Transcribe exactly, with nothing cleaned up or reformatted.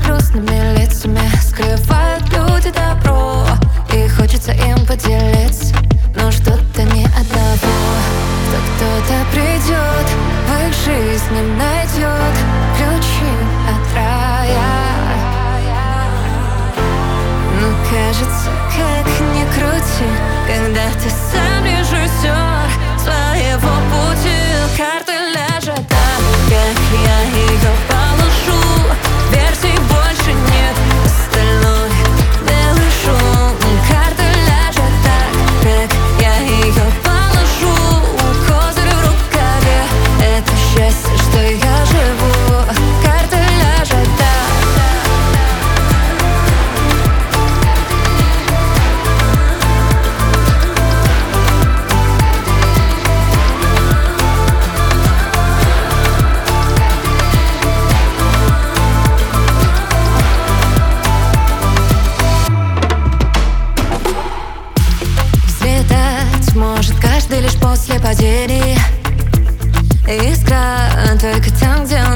грустными лицами скрывают люди добро, и хочется им поделиться, но что-то ни одного. Что кто-то придет, в их жизни найдет ключи от рая. Но кажется, как ни крути, когда ты сам режиссер своего пути. Карты ляжет так, как я ее положу. Версий больше нет, остальное белый шум. Карты ляжет так, как я ее положу. Козырь в рукаве, это счастье, что я живу. Карты ляжет так. Может каждый лишь после падения. Искра только там, где